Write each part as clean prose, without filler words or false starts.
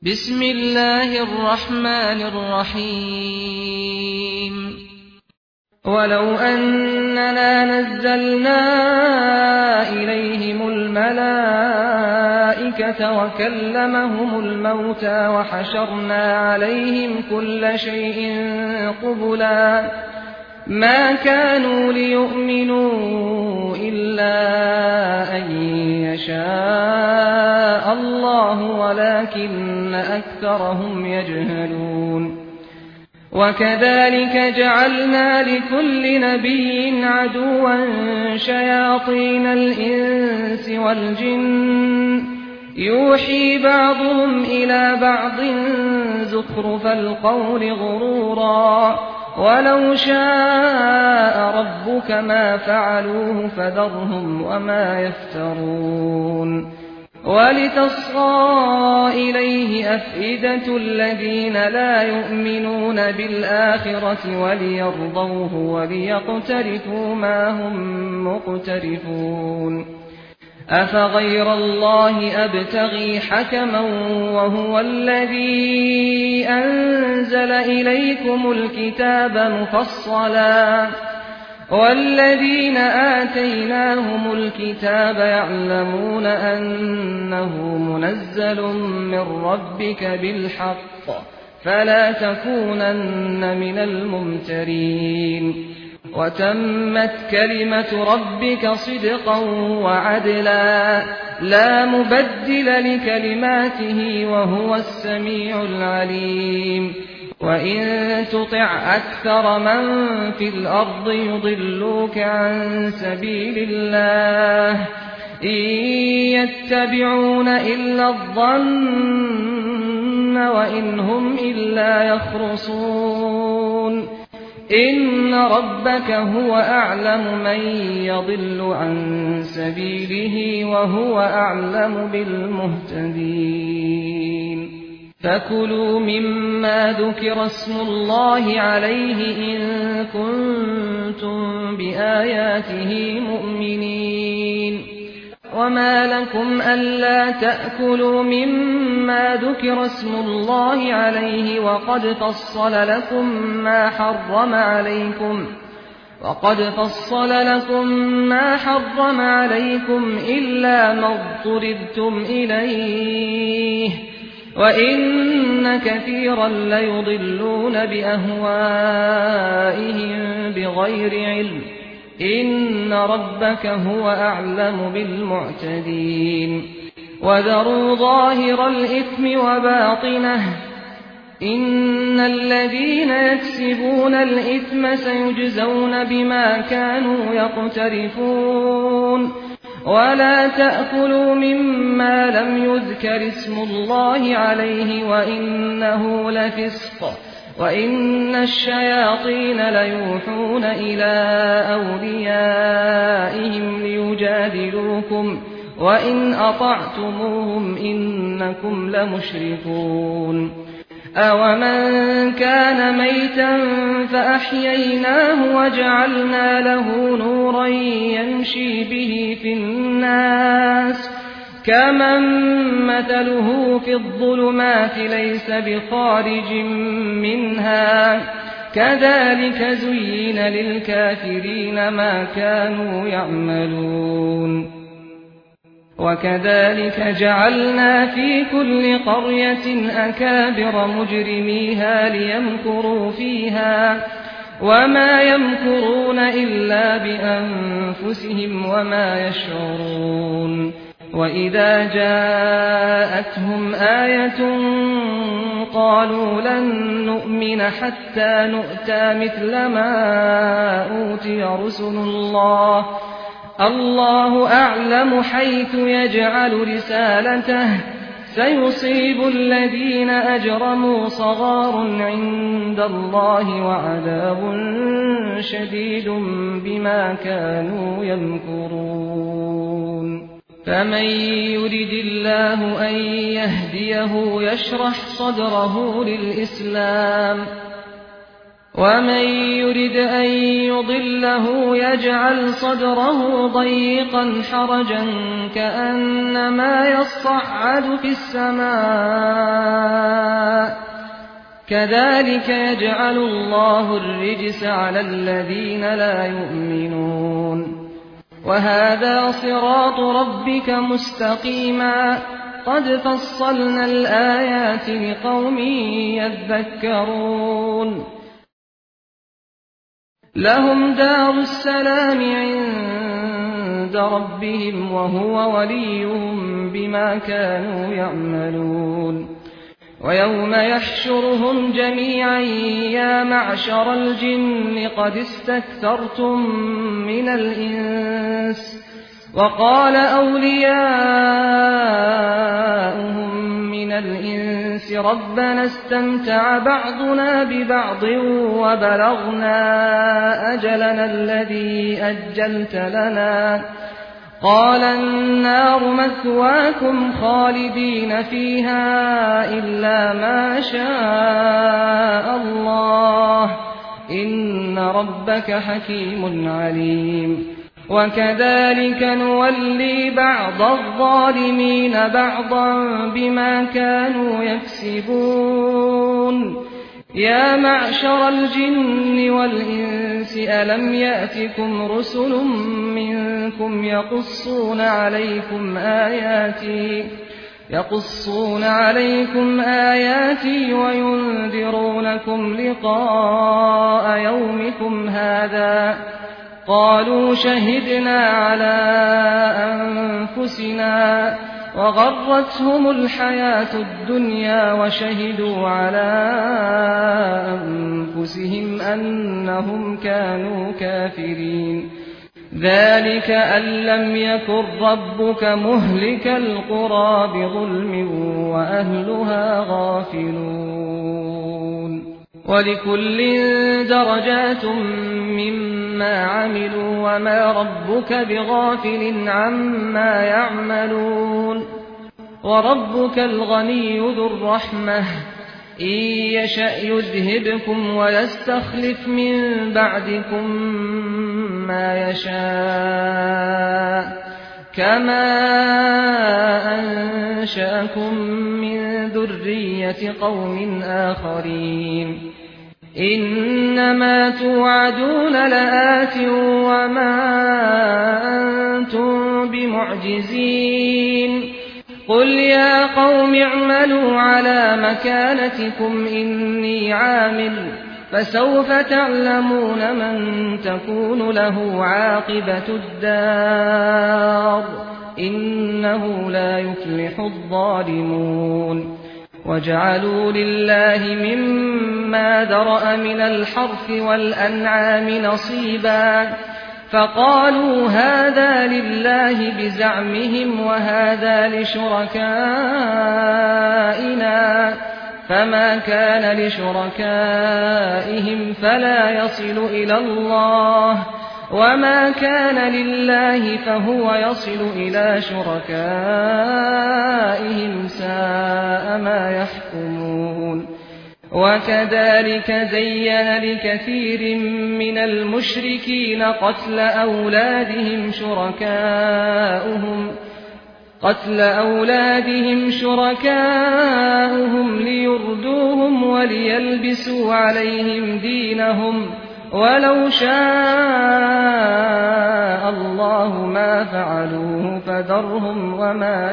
بسم الله الرحمن الرحيم ولو أننا نزلنا إليهم الملائكة وكلمهم الموتى وحشرنا عليهم كل شيء قبلا ما كانوا ليؤمنوا إلا أن يشاء الله ولكن أكثرهم يجهلون وكذلك جعلنا لكل نبي عدوا شياطين الإنس والجن يوحي بعضهم إلى بعض زخرف القول غرورا ولو شاء ربك ما فعلوه فذرهم وما يفترون ولتصغى إليه أفئدة الذين لا يؤمنون بالآخرة وليرضوه وليقترفوا ما هم مقترفون أفغير الله أبتغي حكما وهو الذي أنزل إليكم الكتاب مفصلا والذين آتيناهم الكتاب يعلمون أنه منزل من ربك بالحق فلا تكونن من الممترين وتمت كلمة ربك صدقا وعدلا لا مبدل لكلماته وهو السميع العليم وإن تطع أكثر من في الأرض يضلوك عن سبيل الله إن يتبعون إلا الظن وإن هم إلا يخرصون إن ربك هو أعلم من يضل عن سبيله وهو أعلم بالمهتدين فكلوا مما ذكر اسم الله عليه إن كنتم بآياته مؤمنين وما لكم ألا تأكلوا مما ذكر اسم الله عليه وقد فصل لكم ما حرم عليكم إلا ما اضطررتم إليه وإن كثيرا ليضلون بأهوائهم بغير علم إن ربك هو أعلم بالمعتدين وذروا ظاهر الإثم وباطنه إن الذين يكسبون الإثم سيجزون بما كانوا يقترفون ولا تأكلوا مما لم يذكر اسم الله عليه وإنه لفسق وإن الشياطين ليوحون إلى أوليائهم ليجادلوكم وإن أطعتموهم إنكم لمشركون أومن كان ميتا فأحييناه وجعلنا له نورا يمشي به في الناس كمن مثله في الظلمات ليس بخارج منها كذلك زين للكافرين ما كانوا يعملون وكذلك جعلنا في كل قرية أكابر مجرميها ليمكروا فيها وما يمكرون إلا بأنفسهم وما يشعرون وإذا جاءتهم آية قالوا لن نؤمن حتى نؤتى مثل ما أوتي رسل الله أعلم حيث يجعل رسالته سيصيب الذين أجرموا صغار عند الله وعذاب شديد بما كانوا يمكرون فمن يرد الله أن يهديه يشرح صدره للإسلام ومن يرد أن يضله يجعل صدره ضيقا حرجا كأنما يصعد في السماء كذلك يجعل الله الرجس على الذين لا يؤمنون وهذا صراط ربك مستقيما قد فصلنا الآيات لقوم يذكرون لهم دار السلام عند ربهم وهو وليهم بما كانوا يعملون ويوم يحشرهم جميعا يا معشر الجن قد استكثرتم من الإنس وقال أولياؤهم من الإنس ربنا استمتع بعضنا ببعض وبلغنا أجلنا الذي أجلت لنا قال النار مثواكم خالدين فيها إلا ما شاء الله إن ربك حكيم عليم وكذلك نولي بعض الظالمين بعضا بما كانوا يكسبون يا معشر الجن والإنس ألم يأتكم رسل منكم يقصون عليكم آياتي وينذرونكم لقاء يومكم هذا قالوا شهدنا على أنفسنا وغرتهم الحياة الدنيا وشهدوا على أنفسهم أنهم كانوا كافرين ذلك أن لم يكن ربك مهلك القرى بظلم وأهلها غافلون ولكل درجات مما عملوا وما ربك بغافل عما يعملون وربك الغني ذو الرحمة إن يشأ يذهبكم ويستخلف من بعدكم ما يشاء كما أنشأكم من ذرية قوم آخرين إنما توعدون لآت وما أنتم بمعجزين قل يا قوم اعملوا على مكانتكم إني عامل فسوف تعلمون من تكون له عاقبة الدار إنه لا يفلح الظالمون وجعلوا لله مما ذرأ من الحرث والأنعام نصيبا فقالوا هذا لله بزعمهم وهذا لشركائنا فما كان لشركائهم فلا يصل إلى الله وما كان لله فهو يصل إلى شركائهم ساء ما يحكمون وكذلك زين لكثير من المشركين قتل أولادهم شركاؤهم ليردوهم وليلبسوا عليهم دينهم ولو شاء الله ما فعلوه فذرهم وما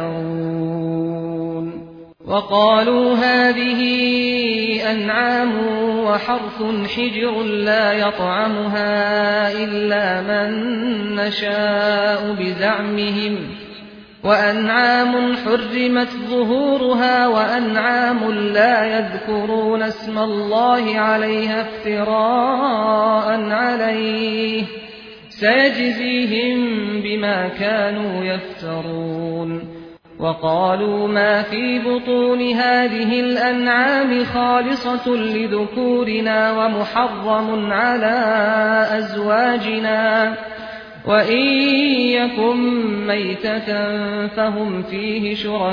يفترون وقالوا هذه أنعام وحرث حجر لا يطعمها إلا من نشاء بزعمهم وأنعام حرمت ظهورها وأنعام لا يذكرون اسم الله عليها افتراء عليه سيجزيهم بما كانوا يفترون وقالوا ما في بطون هذه الأنعام خالصة لذكورنا ومحرم على أزواجنا وإن يكن ميتة فهم فيه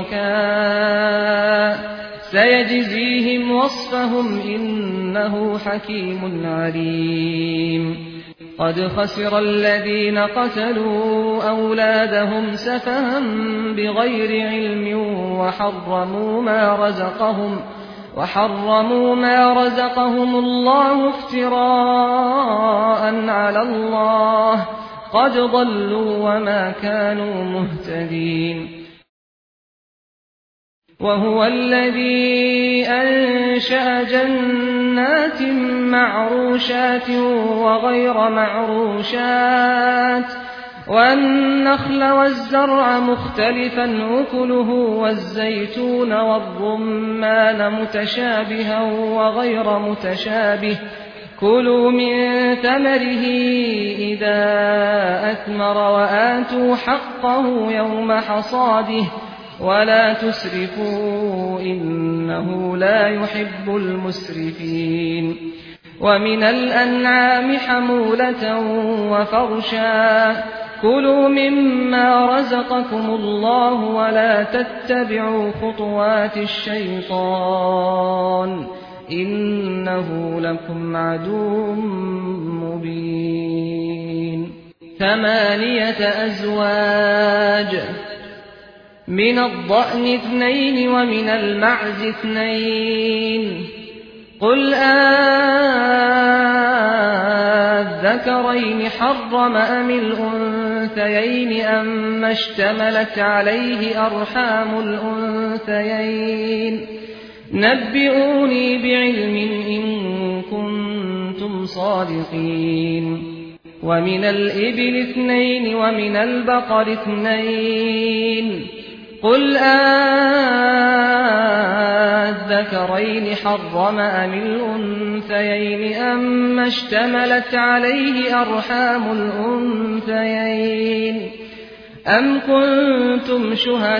شركاء سيجزيهم وصفهم إنه حكيم عليم قد خسر الذين قتلوا أولادهم سفها بغير علم وحرموا ما رزقهم الله افتراء على الله قد ضلوا وما كانوا مهتدين. وهو الذي أنشأ جنات معروشات وغير معروشات والنخل والزرع مختلفا أكله والزيتون والرمان متشابها وغير متشابه كلوا من ثمره إذا أثمر وآتوا حقه يوم حصاده ولا تسرفوا إنه لا يحب المسرفين. ومن الأنعام حمولة وفرشا كلوا مما رزقكم الله ولا تتبعوا خطوات الشيطان إنه لكم عدو مبين. 8 أزواج من الضأن 2 ومن المعز 2 قل أذكرين حرم أم الأنثيين أما اشتملت عليه أرحام الأنثيين نبئوني بعلم إن كنتم صادقين. ومن الإبل 2 ومن البقر 2 قل أذكرين حرم أم الأنثيين أما اشتملت عليه أرحام الأنثيين أم كنتم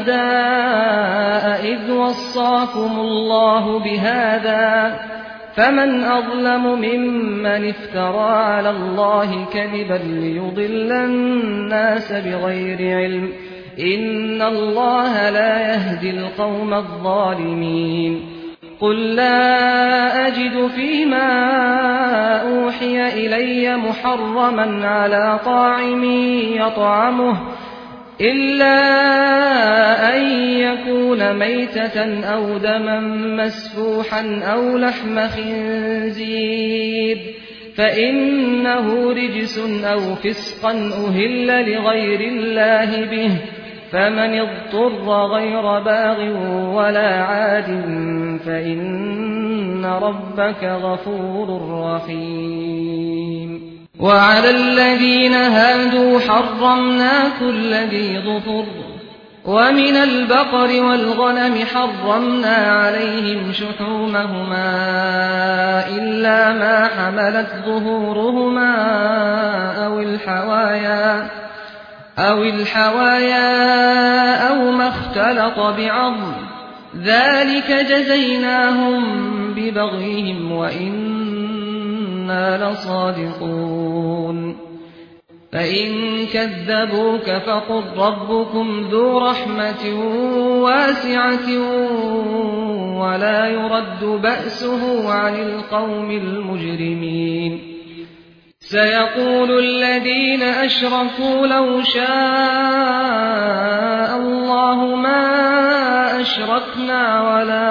شهداء إذ وصاكم الله بهذا فمن أظلم ممن افترى على الله كذبا ليضل الناس بغير علم إن الله لا يهدي القوم الظالمين. قل لا أجد فيما أوحي إلي محرما على طاعم يطعمه إلا أن يكون ميتة أو دما مسفوحا أو لحم خنزير فإنه رجس أو فسقا أهل لغير الله به فمن اضطر غير باغ ولا عاد فإن ربك غفور رحيم. وعلى الذين هادوا حرمنا كل ذي ظفر ومن البقر والغنم حرمنا عليهم شحومهما إلا ما حملت ظهورهما أو الحوايا أو ما اختلط بعظم ذلك جزيناهم ببغيهم وإنا لصادقون. فإن كذبوك فقل ربكم ذو رحمة واسعة ولا يرد بأسه عن القوم المجرمين. سيقول الذين أشركوا لو شاء الله ما أشركنا ولا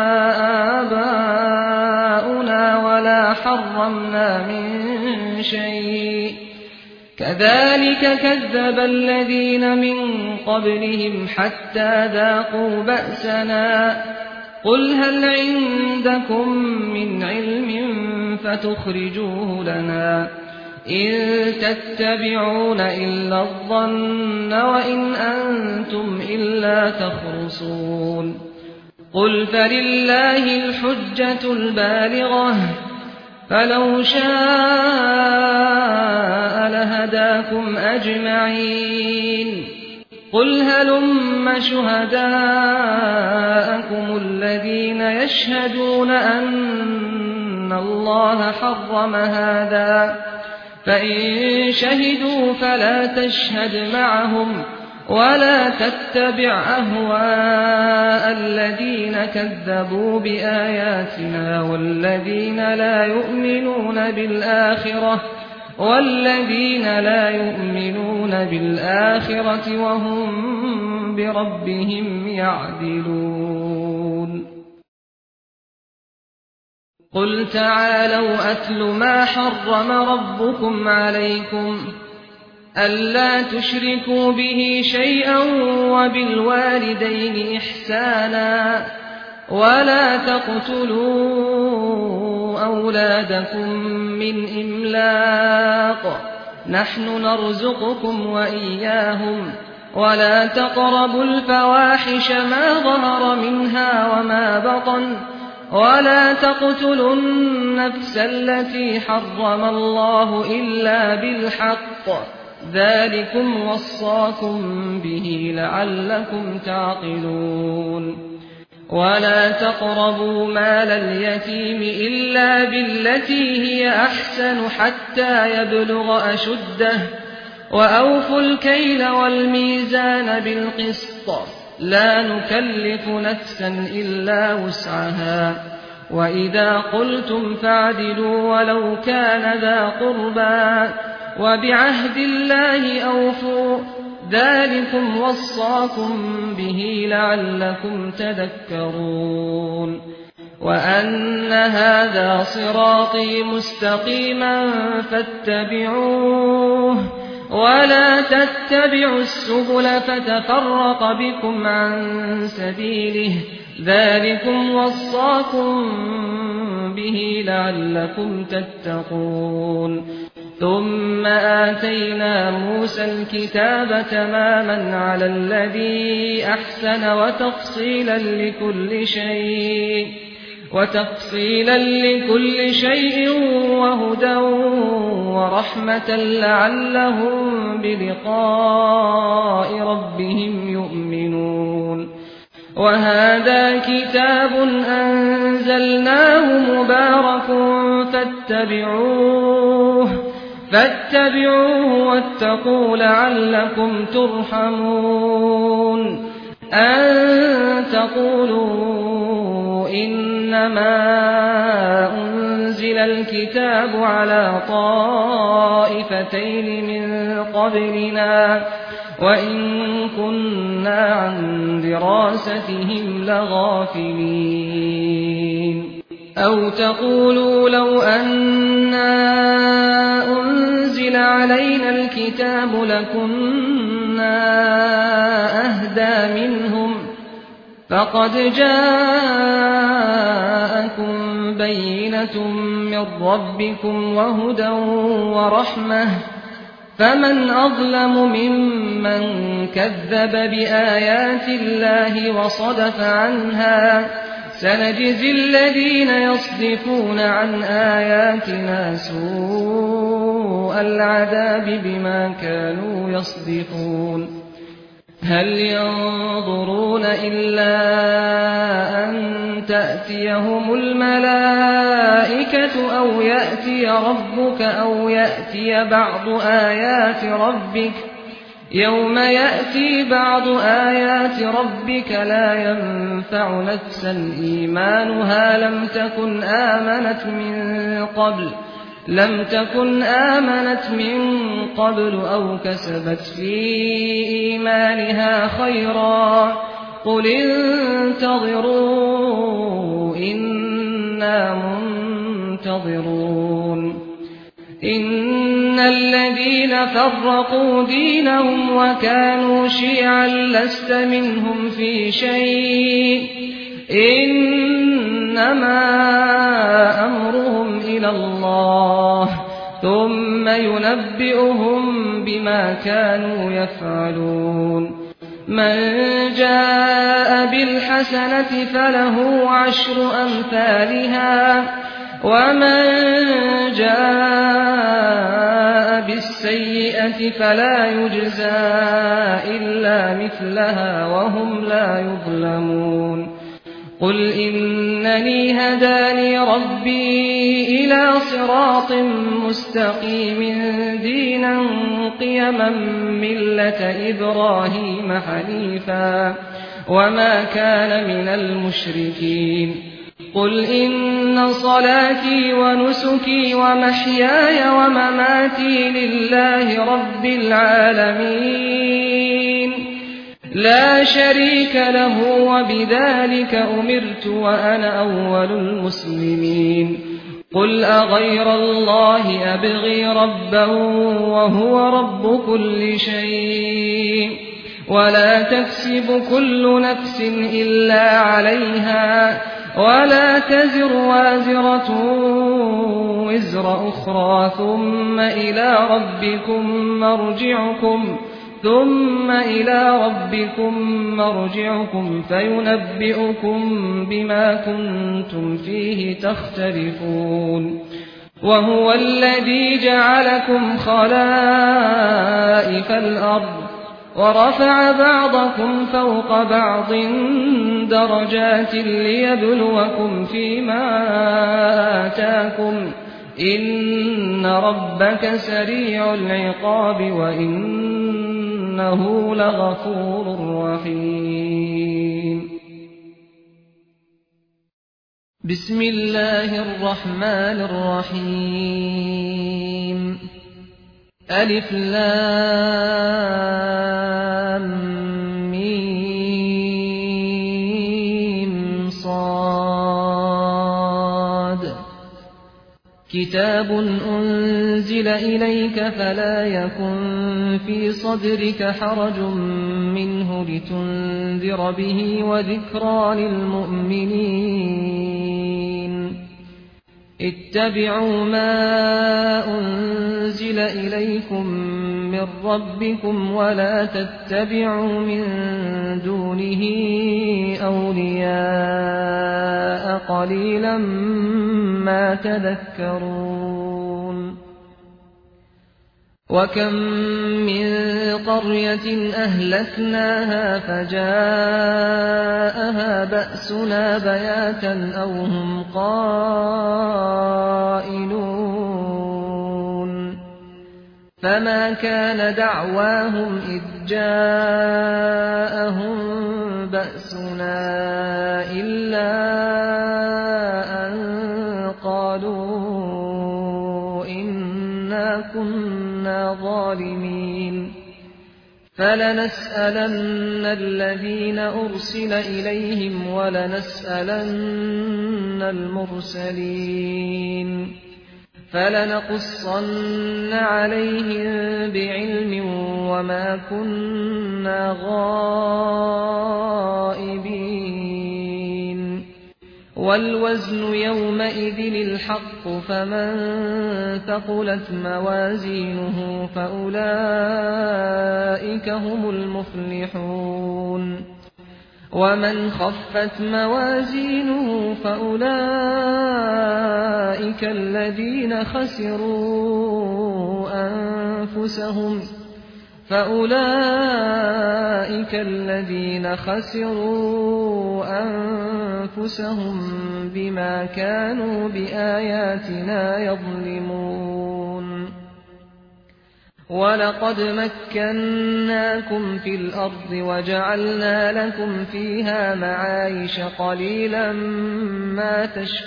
آباؤنا ولا حرمنا من شيء كذلك كذب الذين من قبلهم حتى ذاقوا بأسنا قل هل عندكم من علم فتخرجوه لنا إن تتبعون إلا الظن وإن أنتم إلا تخرصون. قل فلله الحجة البالغة فلو شاء لهداكم أجمعين. قل هلم شهداءكم الذين يشهدون أن الله حرم هذا فإن شهدوا فلا تشهد معهم ولا تتبع أهواء الذين كذبوا بآياتنا والذين لا يؤمنون بالآخرة وهم بربهم يعدلون. قل تعالوا أتل ما حرم ربكم عليكم ألا تشركوا به شيئا وبالوالدين إحسانا ولا تقتلوا أولادكم من إملاق نحن نرزقكم وإياهم ولا تقربوا الفواحش ما ظهر منها وما بطن ولا تقتلوا النفس التي حرم الله إلا بالحق ذلكم وصاكم به لعلكم تعقلون ولا تقربوا مال اليتيم إلا بالتي هي أحسن حتى يبلغ أشده وأوفوا الكيل والميزان بالقسط لا نكلف نفسا إلا وسعها وإذا قلتم فاعدلوا ولو كان ذا قربى وبعهد الله أوفوا ذلكم وصاكم به لعلكم تذكرون وأن هذا صراطي مستقيما فاتبعوه ولا تتبعوا السبل فتفرق بكم عن سبيله ذلكم وصاكم به لعلكم تتقون ثم آتينا موسى الكتاب تماما على الذي أحسن وتفصيلا لكل شيء وهدى ورحمة لعلهم بلقاء ربهم يؤمنون وهذا كتاب أنزلناه مبارك فاتبعوه واتقوا لعلكم ترحمون أن تقولوا إنما أنزل الكتاب على طائفتين من قبلنا وإن كنا عن دراستهم لغافلين أو تقولوا لو أنا أنزل علينا الكتاب لكنا أهدى منهم فقد جاءكم بينة من ربكم وهدى ورحمة فمن أظلم ممن كذب بآيات الله وصدف عنها سنجزي الذين يصدفون عن آياتنا سوء العذاب بما كانوا يصدفون هل ينظرون إلا أن تأتيهم الملائكة أو يأتي ربك أو يأتي بعض آيات ربك يوم يأتي بعض آيات ربك لا ينفع نفسا إيمانها لم تكن آمنت من قبل أو كسبت في إيمانها خيرا قل انتظروا إنا منتظرون إن الذين فرقوا دينهم وكانوا شيعا لست منهم في شيء إنما أمرهم إلى الله ثم ينبئهم بما كانوا يفعلون من جاء بالحسنة فله 10 أمثالها ومن جاء بالسيئة فلا يجزى إلا مثلها وهم لا يظلمون قل إنني هداني ربي إلى صراط مستقيم دينا قيما ملة إبراهيم حنيفا وما كان من المشركين قل إن صلاتي ونسكي ومحياي ومماتي لله رب العالمين لا شريك له وبذلك أمرت وأنا أول المسلمين قل أغير الله أبغي ربا وهو رب كل شيء ولا تكسب كل نفس إلا عليها ولا تزر وازرة وزر أخرى ثم إلى ربكم مرجعكم فينبئكم بما كنتم فيه تختلفون وهو الذي جعلكم خلائف الأرض ورفع بعضكم فوق بعض درجات ليبلوكم فيما آتاكم إن ربك سريع العقاب وإنه لغفور رحيم بسم الله الرحمن الرحيم ألف لام ميم صاد كتاب أنزل إليك فلا يكن في صدرك حرج منه لتنذر به وذكرى للمؤمنين اتبعوا ما أنزل إليكم من ربكم ولا تتبعوا من دونه أولياء قليلا ما تذكرون وكم من قرية أهلكناها فجاءها بأسنا بياتا أو هم قائلون فما كان دعواهم إذ جاءهم بأسنا إلا أن قالوا إنا كنا ظالمين فلنسألن الذين أرسل إليهم ولنسألن المرسلين فلنقصن عليهم بعلم وما كنا غائبين والوزن يومئذ الحق فمن ثقلت موازينه فأولئك هم المفلحون ومن خفت موازينه فأولئك الذين خسروا أنفسهم بما كانوا بآياتنا يظلمون ولقد مكناكم في الأرض وجعلنا لكم فيها معايش قليلا ما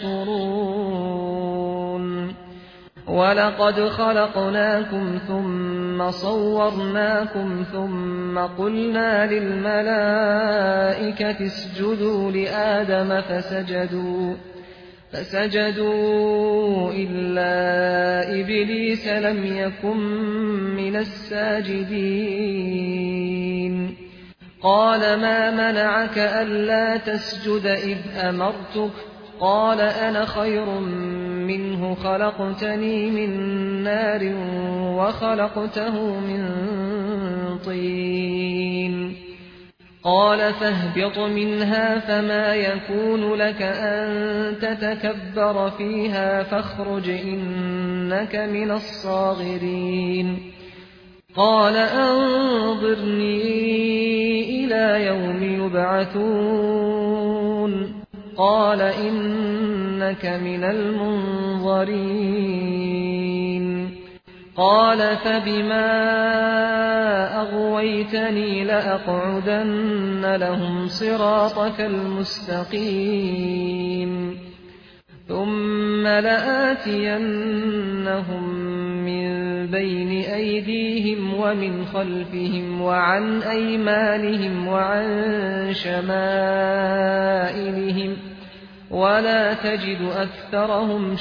تشكرون ولقد خلقناكم ثم صورناكم ثم قلنا للملائكة اسجدوا لآدم فسجدوا إلا إبليس لم يكن من الساجدين قال ما منعك ألا تسجد إذ أمرتك قال أنا خير منه خلقتني من نار وخلقته من طين قال فاهبط منها فما يكون لك أن تتكبر فيها فاخرج إنك من الصاغرين قال أنظرني إلى يوم يبعثون قال إنك من المنظرين قال فبما أغويتني لأقعدن لهم صراطك المستقيم ثم لآتينهم من بين أيديهم ومن خلفهم وعن أيمانهم وعن شمائلهم ولا تجد أكثرهم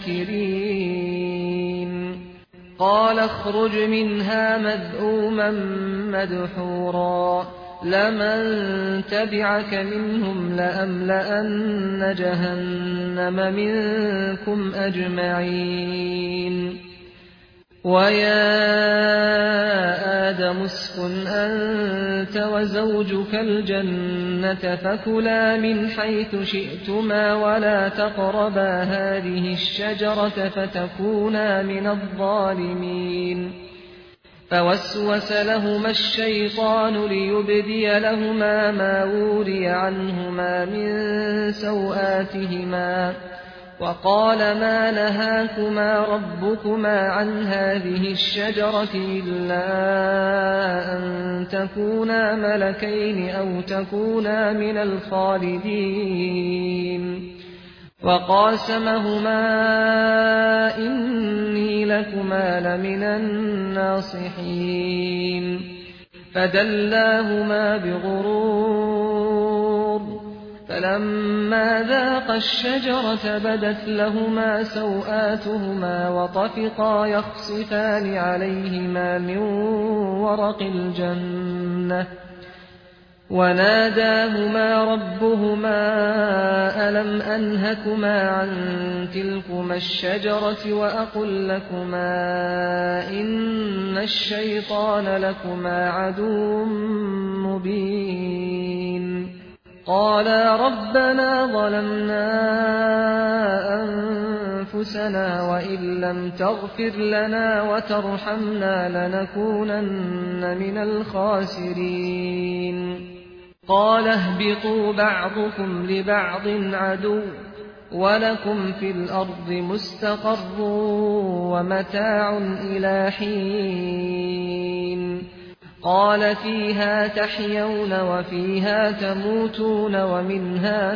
شاكرين قال اخرج منها مذءوما مدحورا لمن تبعك منهم لأملأن جهنم منكم أجمعين ويا آدم اسكن أنت وزوجك الجنة فكلا من حيث شئتما ولا تقربا هذه الشجرة فتكونا من الظالمين فوسوس لهما الشيطان ليبدي لهما ما وري عنهما من سوآتهما وقال ما نهاكما ربكما عن هذه الشجرة إلا أن تكونا ملكين أو تكونا من الخالدين وقاسمهما إني لكما لمن الناصحين فدلاهما بغرور فلما ذاقا الشجرة بدت لهما سوآتهما وطفقا يخصفان عليهما من ورق الجنة وناداهما ربهما ألم أنهكما عن تلكما الشجرة وأقل لكما إن الشيطان لكما عدو مبين قالا ربنا ظلمنا أنفسنا وإن لم تغفر لنا وترحمنا لنكونن من الخاسرين قال اهبطوا بعضكم لبعض عدو ولكم في الأرض مستقر ومتاع إلى حين قال فيها تحيون وفيها تموتون ومنها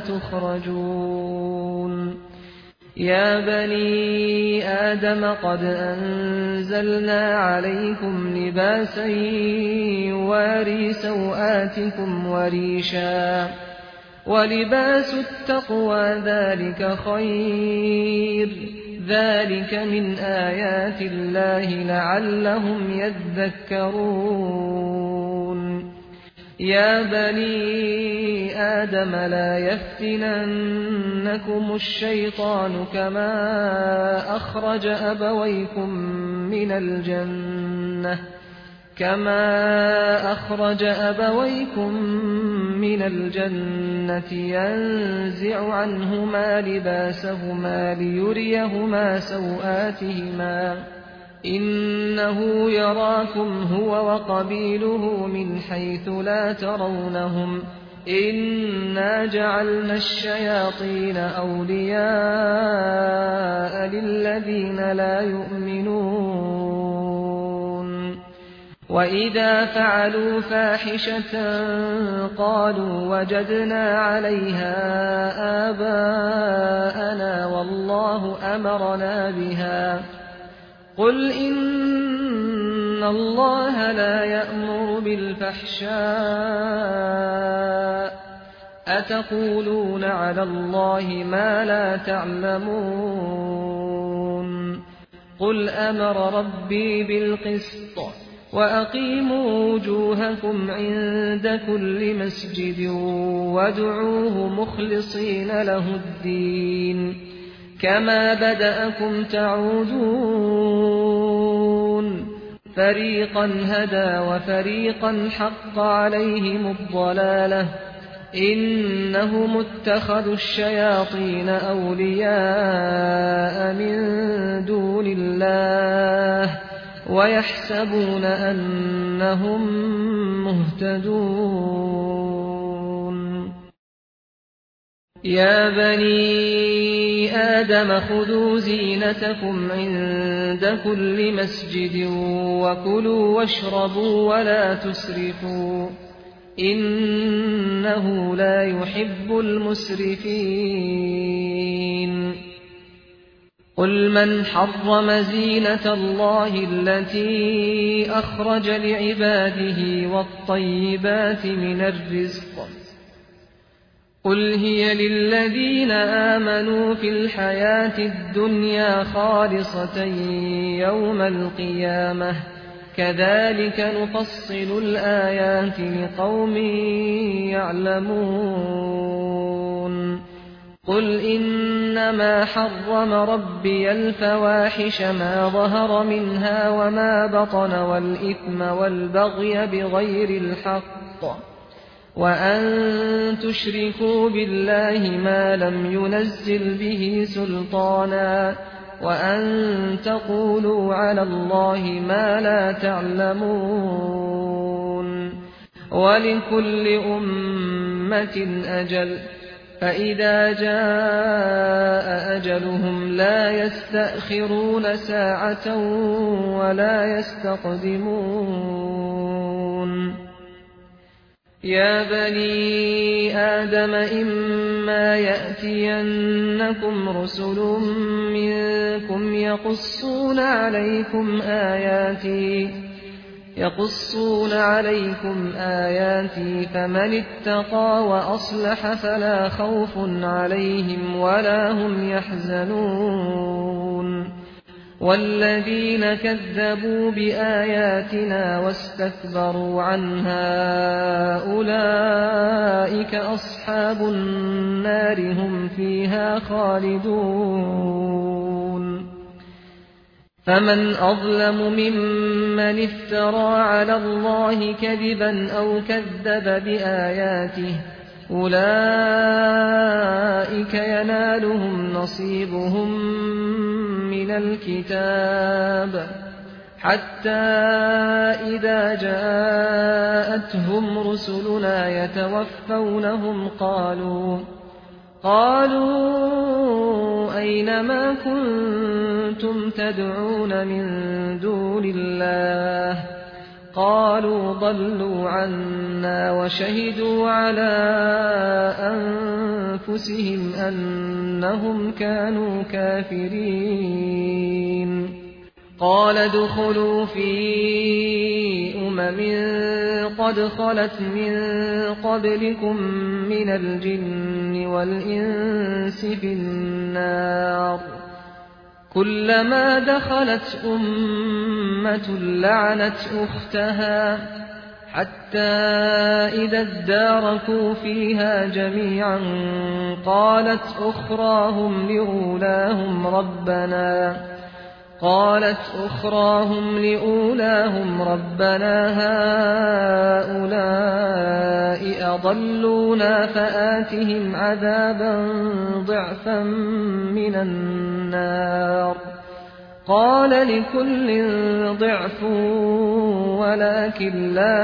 تخرجون يا بني آدم قد أنزلنا عليكم لباسا يواري سوآتكم وريشا ولباس التقوى ذلك خير ذلك من آيات الله لعلهم يذكرون يا بني آدم لا يفتننكم الشيطان كما أخرج أبويكم من الجنة ينزع عنهما لباسهما ليريهما سوآتهما إنه يراكم هو وقبيله من حيث لا ترونهم إنا جعلنا الشياطين أولياء للذين لا يؤمنون وإذا فعلوا فاحشة قالوا وجدنا عليها آباءنا والله أمرنا بها قل إن الله لا يأمر بالفحشاء أتقولون على الله ما لا تعلمون قل أمر ربي بالقسط وأقيموا وجوهكم عند كل مسجد وادعوه مخلصين له الدين كما بدأكم تعودون فريقا هدى وفريقا حق عليهم الضلالة إنهم اتخذوا الشياطين أولياء من دون الله ويحسبون أنهم مهتدون يا بني آدم خذوا زينتكم عند كل مسجد وكلوا واشربوا ولا تسرفوا إنه لا يحب المسرفين قل من حرم زينة الله التي أخرج لعباده والطيبات من الرزق قل هي للذين آمنوا في الحياة الدنيا خالصة يوم القيامة كذلك نفصل الآيات لقوم يعلمون قل إنما حرم ربي الفواحش ما ظهر منها وما بطن والإثم والبغي بغير الحق وأن تشركوا بالله ما لم ينزل به سلطانا وأن تقولوا على الله ما لا تعلمون ولكل أمة أجل فإذا جاء أجلهم لا يستأخرون ساعة ولا يستقدمون يا بني آدم إما يأتينكم رسل منكم يقصون عليكم آياتي فمن اتقى وأصلح فلا خوف عليهم ولا هم يحزنون والذين كذبوا بآياتنا واستكبروا عنها أولئك أصحاب النار هم فيها خالدون فمن أظلم ممن افترى على الله كذبا أو كذب بآياته أولئك ينالهم نصيبهم من الكتاب حتى إذا جاءتهم رسلنا يتوفونهم قالوا أين ما كنتم تدعون من دون الله قالوا ضلوا عنا وشهدوا على أنفسهم أنهم كانوا كافرين قال ادخلوا في قد خلت من قبلكم من الجن والإنس في النار كلما دخلت أمة لعنت أختها حتى إذا اداركوا فيها جميعا قالت أخراهم لأولاهم ربنا هؤلاء أضلونا فآتهم عذابا ضعفا من النار قال لكل ضعف ولكن لا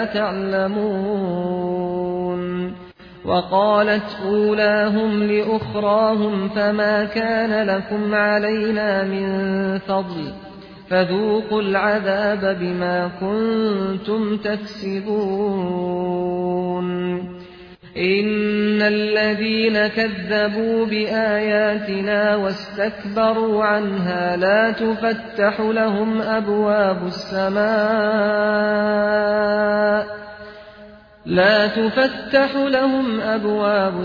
تعلمون وقالت أولاهم لأخراهم فما كان لكم علينا من فضل فذوقوا العذاب بما كنتم تكسبون إن الذين كذبوا بآياتنا واستكبروا عنها لا تفتح لهم أبواب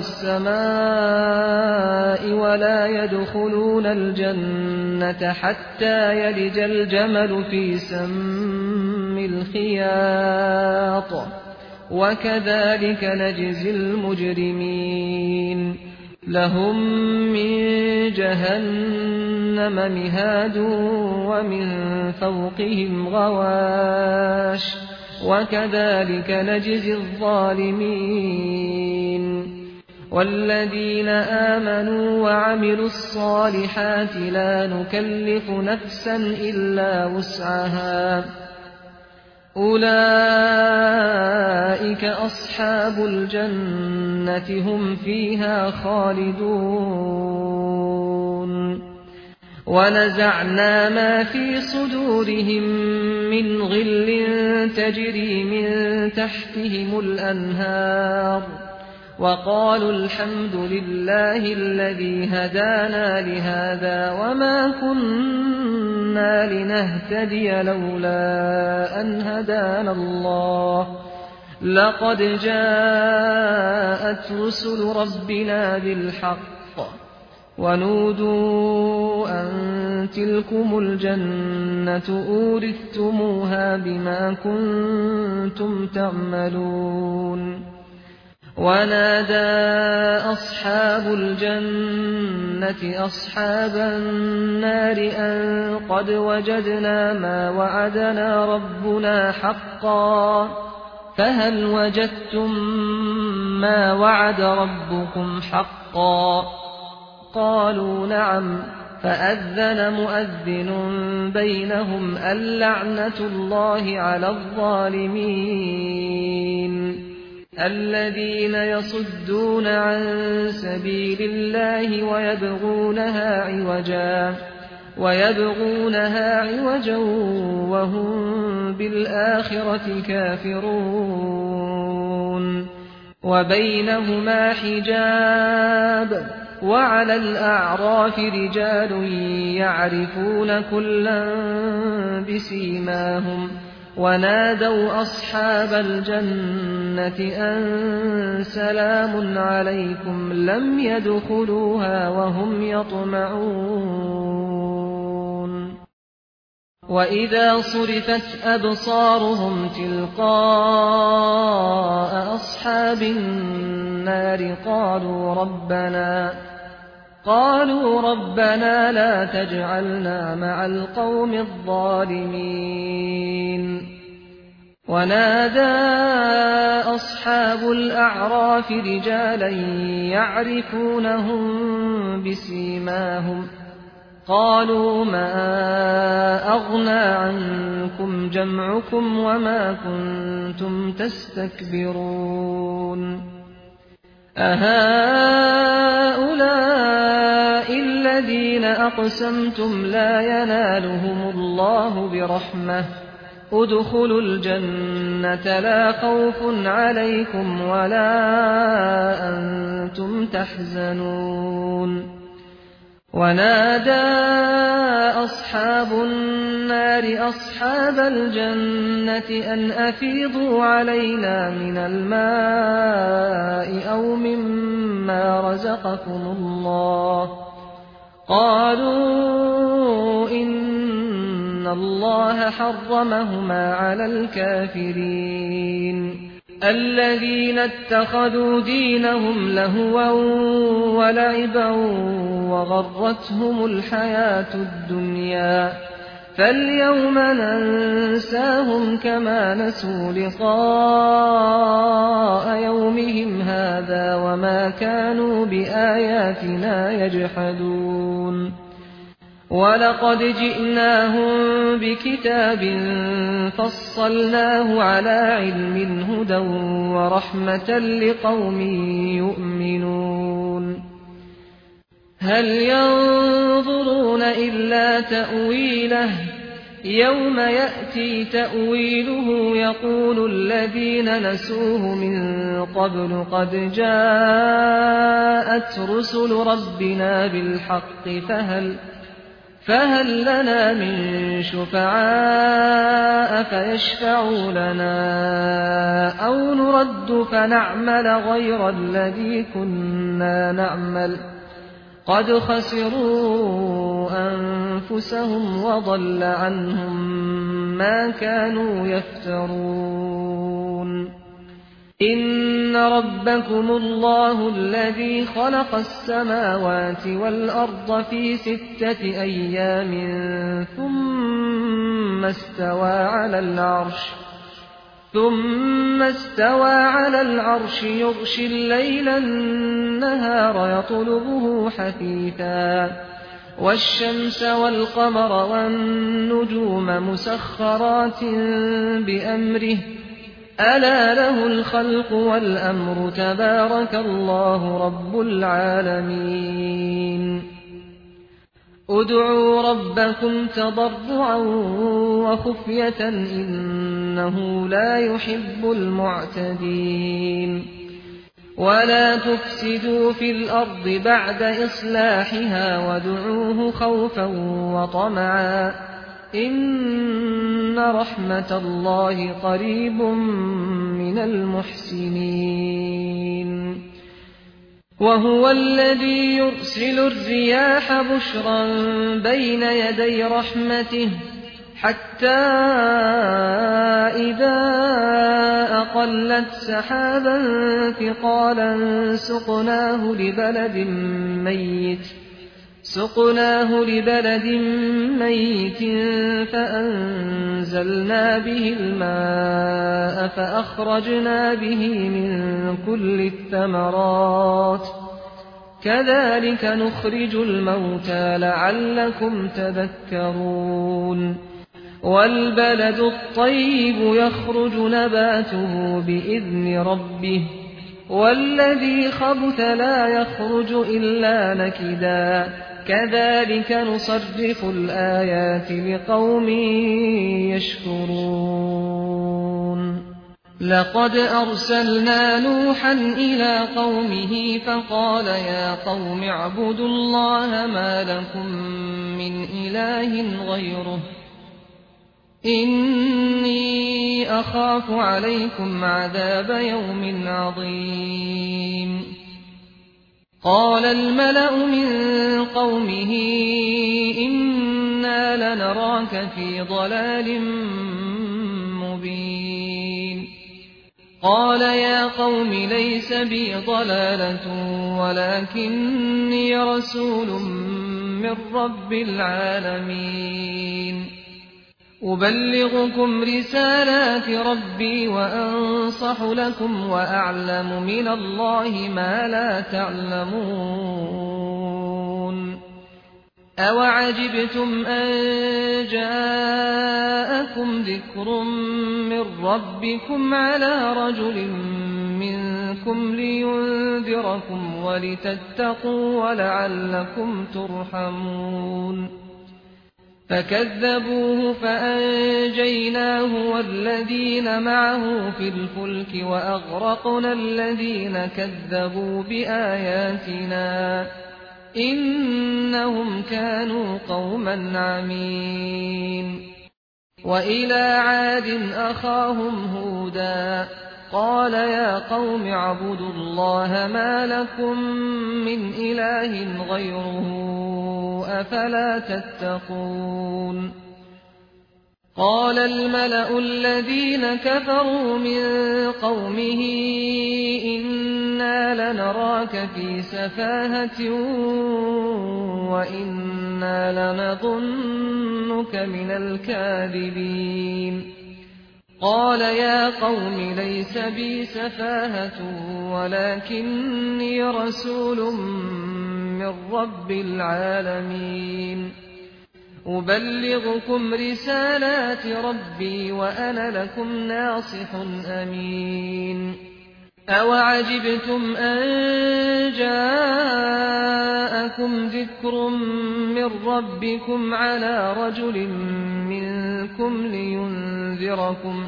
السماء ولا يدخلون الجنة حتى يلج الجمل في سم الخياط وكذلك نجزي المجرمين لهم من جهنم مهاد ومن فوقهم غواش وكذلك نجزي الظالمين والذين آمنوا وعملوا الصالحات لا نكلف نفسا إلا وسعها أولئك أصحاب الجنة هم فيها خالدون ونزعنا ما في صدورهم من غل تجري من تحتهم الأنهار وقالوا الحمد لله الذي هدانا لهذا وما كنا لنهتدي لولا أن هدانا الله لقد جاءت رسل ربنا بالحق ونودوا أن تلكم الجنة أورثتموها بما كنتم تعملون ونادى أصحاب الجنة أصحاب النار أن قد وجدنا ما وعدنا ربنا حقا فهل وجدتم ما وعد ربكم حقا قالوا نعم فأذن مؤذن بينهم اللعنة الله على الظالمين الذين يصدون عن سبيل الله ويبغونها عوجا وهم بالآخرة كافرون وبينهما حجاب وعلى الأعراف رجال يعرفون كلا بسيماهم ونادوا أصحاب الجنة أن سلام عليكم لم يدخلوها وهم يطمعون وإذا صرفت أبصارهم تلقاء أصحاب النار قالوا ربنا لا تجعلنا مع القوم الظالمين ونادى أصحاب الأعراف رجالا يعرفونهم بسيماهم قالوا ما أغنى عنكم جمعكم وما كنتم تستكبرون أهؤلاء الذين أقسمتم لا ينالهم الله برحمة ادخلوا الجنة لا خوف عليكم ولا أنتم تحزنون ونادى أصحاب النار أصحاب الجنة أن أفيضوا علينا من الماء أو مما رزقكم الله قالوا إن الله حرمهما على الكافرين الذين اتخذوا دينهم لهوا ولعبا وغرتهم الحياة الدنيا فاليوم ننساهم كما نسوا لقاء يومهم هذا وما كانوا بآياتنا يجحدون ولقد جئناهم بكتاب فصلناه على علم هدى ورحمة لقوم يؤمنون هل ينظرون إلا تأويله يوم يأتي تأويله يقول الذين نسوه من قبل قد جاءت رسل ربنا بالحق فهل لنا من شفعاء فيشفعوا لنا أو نرد فنعمل غير الذي كنا نعمل قد خسروا أنفسهم وضل عنهم ما كانوا يفترون إن ربكم الله الذي خلق السماوات والأرض في 6 أيام ثم استوى على العرش يغشي الليل النهار يطلبه حثيثا والشمس والقمر والنجوم مسخرات بأمره ألا له الخلق والأمر تبارك الله رب العالمين ادعوا ربكم تضرعا وخفية إنه لا يحب المعتدين ولا تفسدوا في الأرض بعد إصلاحها وادعوه خوفا وطمعا إن رحمة الله قريب من المحسنين وهو الذي يرسل الرياح بشرا بين يدي رحمته حتى إذا أقلت سحابا ثقالا سقناه لبلد ميت فأنزلنا به الماء فأخرجنا به من كل الثمرات كذلك نخرج الموتى لعلكم تذكرون والبلد الطيب يخرج نباته بإذن ربه والذي خبث لا يخرج إلا نكدا كذلك نصرف الآيات لقوم يشكرون لقد أرسلنا نوحا إلى قومه فقال يا قوم اعبدوا الله ما لكم من إله غيره إني أخاف عليكم عذاب يوم عظيم قال الملأ من قومه إنا لنراك في ضلال مبين قال يا قوم ليس بي ضلالة ولكني رسول من رب العالمين أبلغكم رسالات ربي وأنصح لكم وأعلم من الله ما لا تعلمون أوعجبتم أن جاءكم ذكر من ربكم على رجل منكم لينذركم ولتتقوا ولعلكم ترحمون فكذبوه فأنجيناه والذين معه في الفلك وأغرقنا الذين كذبوا بآياتنا إنهم كانوا قوما عمين وإلى عاد أخاهم هودا قال يا قوم اعبدوا الله ما لكم من إله غيره أفلا تتقون قال الملأ الذين كفروا من قومه إنا لنراك في سفاهة وإنا لنظنك من الكاذبين قال يا قوم ليس بي سفاهة ولكني رسول من رب العالمين أبلغكم رسالات ربي وأنا لكم ناصح أمين أوعجبتم أن جاءكم ذكر من ربكم على رجل منكم لينذركم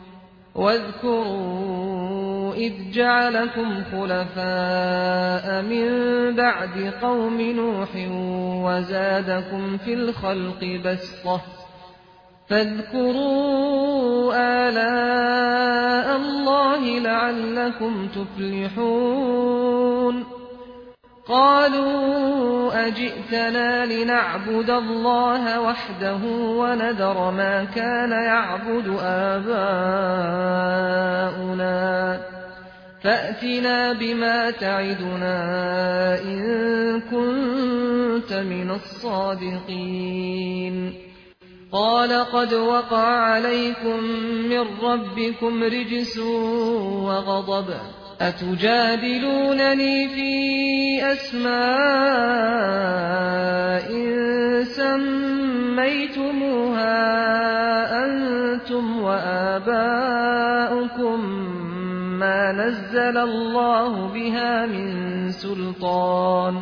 واذكروا إذ جعلكم خلفاء من بعد قوم نوح وزادكم في الخلق بسطة فاذكروا آلاء الله لعلكم تفلحون قالوا أجئتنا لنعبد الله وحده ونذر ما كان يعبد آباؤنا فأتنا بما تعدنا إن كنت من الصادقين قال قد وقع عليكم من ربكم رجس وغضب أتجادلونني في أسماء سميتموها أنتم وآباؤكم ما نزل الله بها من سلطان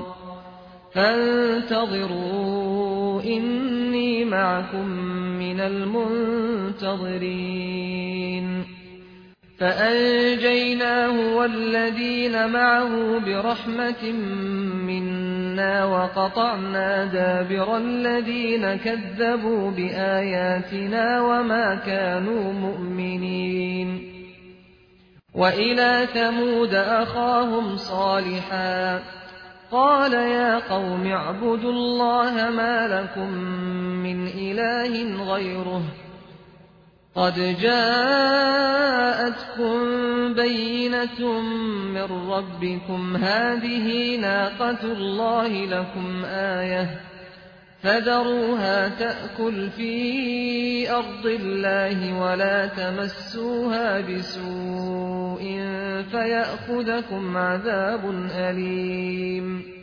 فانتظروا إني معكم من المنتظرين فأنجيناه والذين معه برحمة منا وقطعنا دابر الذين كذبوا بآياتنا وما كانوا مؤمنين. وإلى ثمود أخاهم صالحا قال يا قوم اعبدوا الله ما لكم من إله غيره قد جاءتكم بينة من ربكم هذه ناقة الله لكم آية فذروها تأكل في أرض الله ولا تمسوها بسوء فيأخذكم عذاب أليم.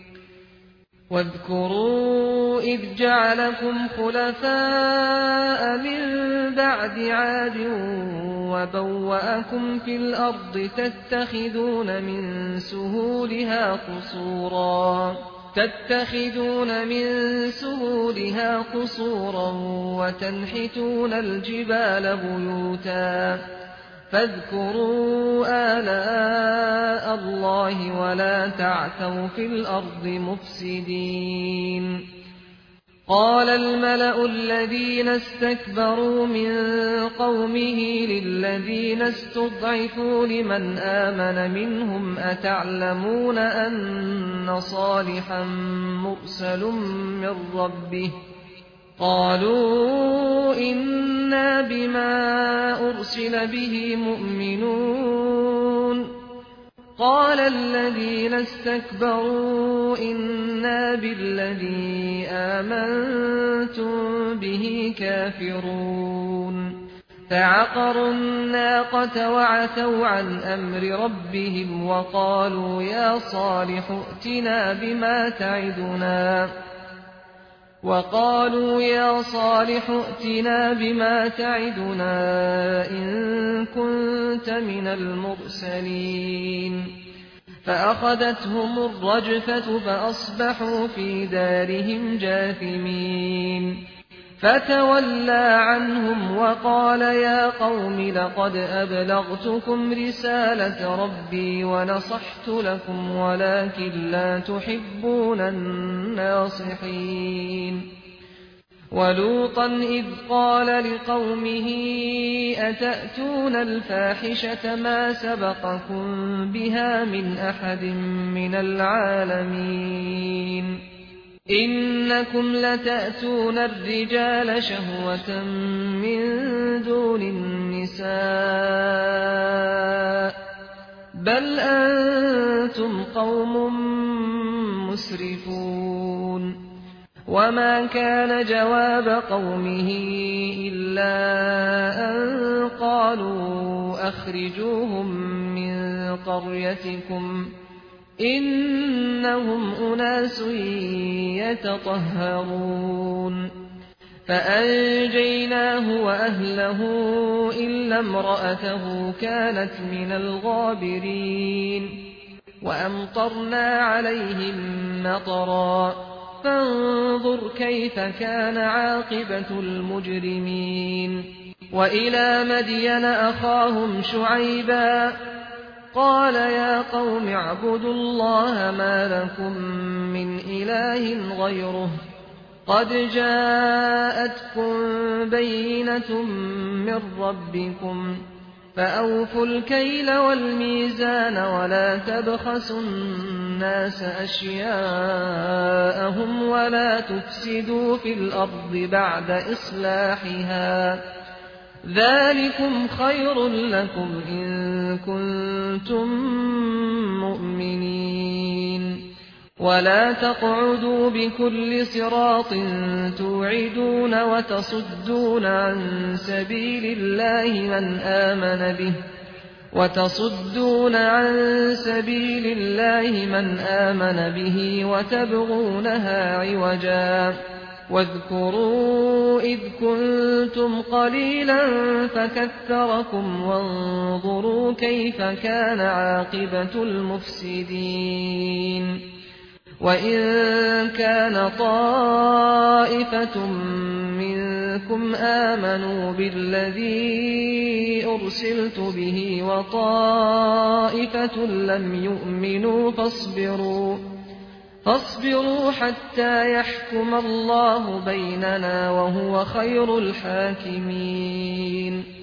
واذكروا إذ جعلكم خلفاء من بعد عاد وبوأكم في الأرض تتخذون من سهولها قصورا وتنحتون الجبال بيوتا فاذكروا آلاء الله ولا تعثوا في الأرض مفسدين. قال الملأ الذين استكبروا من قومه للذين استضعفوا لمن آمن منهم أتعلمون أن صالحا مرسل من ربه قالوا إنا بما أرسل به مؤمنون. قال الذين استكبروا إنا بالذي آمنتم به كافرون. فعقروا الناقة وعتوا عن أمر ربهم وقالوا يا صالح ائتنا بما تعدنا إن كنت من المرسلين. فأخذتهم الرجفة فأصبحوا في دارهم جاثمين. فتولى عنهم وقال يا قوم لقد أبلغتكم رسالة ربي ونصحت لكم ولكن لا تحبون الناصحين. ولوطا إذ قال لقومه أتأتون الفاحشة ما سبقكم بها من أحد من العالمين إنكم لتأتون الرجال شهوة من دون النساء بل أنتم قوم مسرفون. وما كان جواب قومه إلا أن قالوا أخرجوهم من قريتكم إنهم أناس يتطهرون. فأنجيناه وأهله إلا امرأته كانت من الغابرين. وأمطرنا عليهم مطرا فانظر كيف كان عاقبة المجرمين. وإلى مدين أخاهم شعيبا قال يا قوم اعبدوا الله ما لكم من إله غيره قد جاءتكم بينة من ربكم فأوفوا الكيل والميزان ولا تبخسوا الناس أشياءهم ولا تفسدوا في الأرض بعد إصلاحها ذلكم خير لكم إن كنتم مؤمنين. ولا تقعدوا بكل صراط توعدون وتصدون عن سبيل الله من آمن به وتبغونها عوجا. واذكروا إذ كنتم قليلا فكثركم وانظروا كيف كان عاقبة المفسدين. وإن كان طائفة من منكم آمنوا بالذي أرسلت به وطائفة لم يؤمنوا فاصبروا حتى يحكم الله بيننا وهو خير الحاكمين.